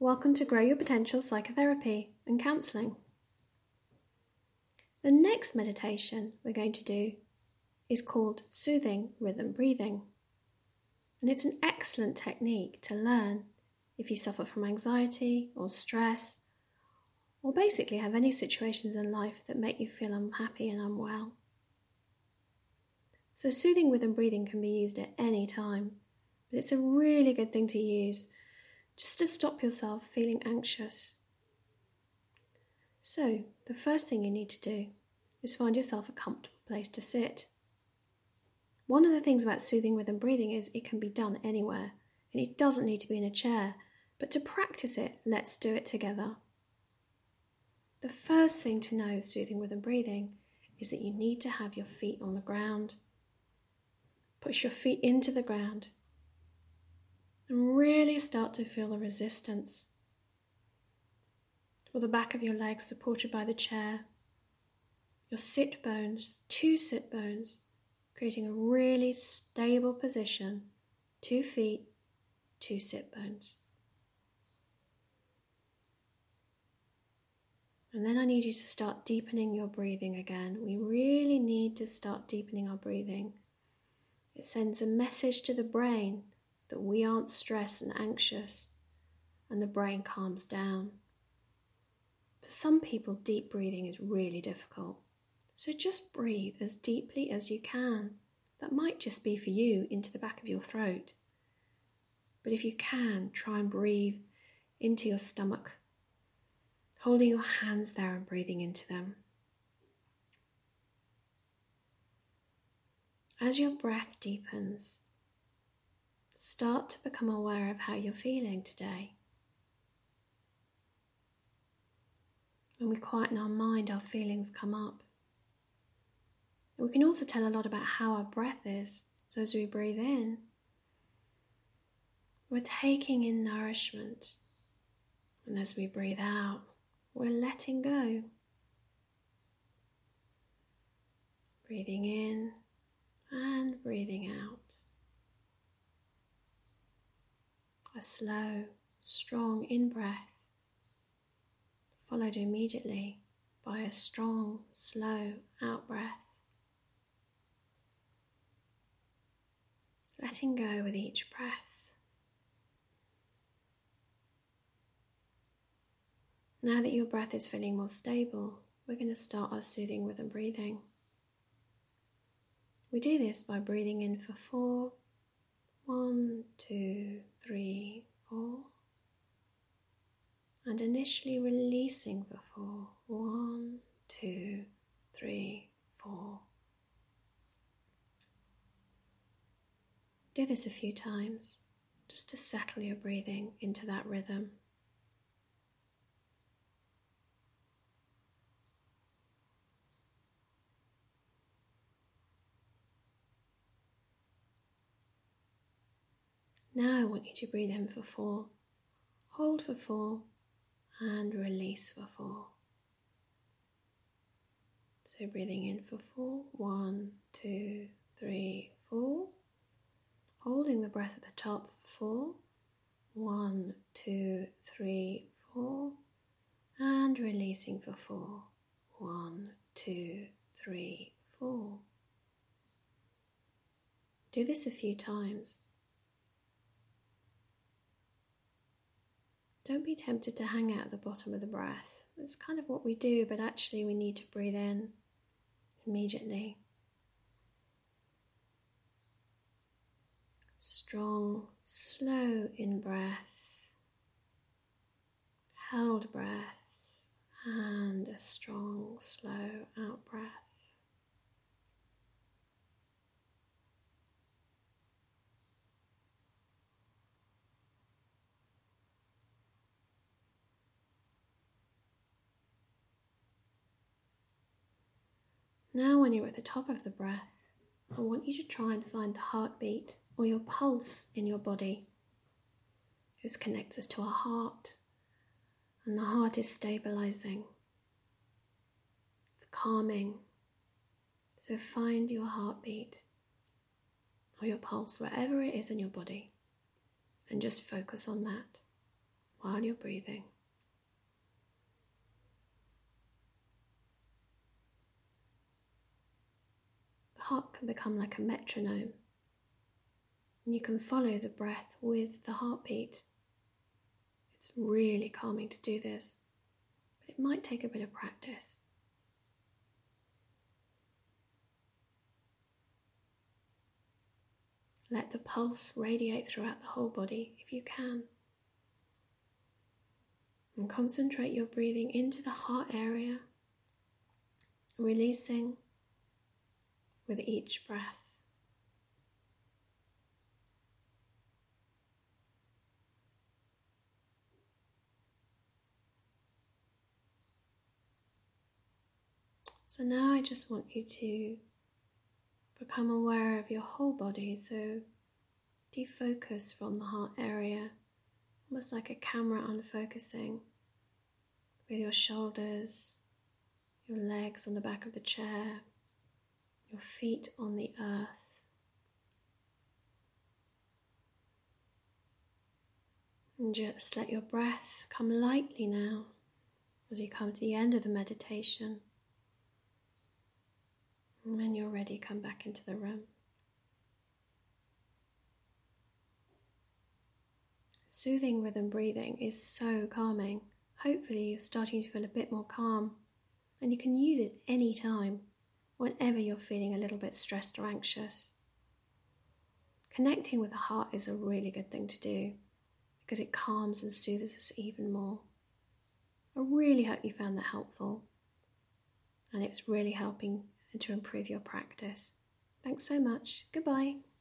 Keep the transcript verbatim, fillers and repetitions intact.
Welcome to Grow Your Potential Psychotherapy and Counselling. The next meditation we're going to do is called Soothing Rhythm Breathing. And it's an excellent technique to learn if you suffer from anxiety or stress, or basically have any situations in life that make you feel unhappy and unwell. So soothing rhythm breathing can be used at any time, but it's a really good thing to use just to stop yourself feeling anxious. So the first thing you need to do is find yourself a comfortable place to sit. One of the things about soothing rhythm breathing is it can be done anywhere, and it doesn't need to be in a chair, but to practice it, let's do it together. The first thing to know with soothing rhythm breathing is that you need to have your feet on the ground. Push your feet into the ground and really start to feel the resistance. Or the back of your legs supported by the chair, your sit bones, two sit bones, creating a really stable position, two feet, two sit bones. And then I need you to start deepening your breathing again. We really need to start deepening our breathing. It sends a message to the brain that we aren't stressed and anxious, and the brain calms down. For some people, deep breathing is really difficult. So just breathe as deeply as you can. That might just be for you into the back of your throat. But if you can, try and breathe into your stomach, holding your hands there and breathing into them. As your breath deepens, start to become aware of how you're feeling today. When we quieten our mind, our feelings come up. And we can also tell a lot about how our breath is. So as we breathe in, we're taking in nourishment. And as we breathe out, we're letting go. Breathing in and breathing out. A slow, strong in-breath, followed immediately by a strong, slow out-breath. Letting go with each breath. Now that your breath is feeling more stable, we're going to start our soothing rhythm breathing. We do this by breathing in for four. One, two, three, four. And initially releasing for four. One, two, three, four. Do this a few times, just to settle your breathing into that rhythm. Now I want you to breathe in for four, hold for four, and release for four. So breathing in for four, one, two, three, four. Holding the breath at the top for four, one, two, three, four. And releasing for four, one, two, three, four. Do this a few times. Don't be tempted to hang out at the bottom of the breath. That's kind of what we do, but actually we need to breathe in immediately. Strong, slow in-breath, held breath, and a strong, slow out-breath. Now when you're at the top of the breath, I want you to try and find the heartbeat or your pulse in your body. This connects us to our heart, and the heart is stabilizing. It's calming. So find your heartbeat or your pulse, wherever it is in your body, and just focus on that. while you're breathing. The heart can become like a metronome, and you can follow the breath with the heartbeat. It's really calming to do this, but it might take a bit of practice. Let the pulse radiate throughout the whole body if you can. And concentrate your breathing into the heart area, releasing with each breath. So now I just want you to become aware of your whole body, so defocus from the heart area, almost like a camera unfocusing, with your shoulders, your legs on the back of the chair, your feet on the earth. And just let your breath come lightly now as you come to the end of the meditation. And when you're ready, come back into the room. Soothing rhythm breathing is so calming. Hopefully you're starting to feel a bit more calm, and you can use it any time, whenever you're feeling a little bit stressed or anxious. Connecting with the heart is a really good thing to do because it calms and soothes us even more. I really hope you found that helpful, and it's really helping to improve your practice. Thanks so much. Goodbye.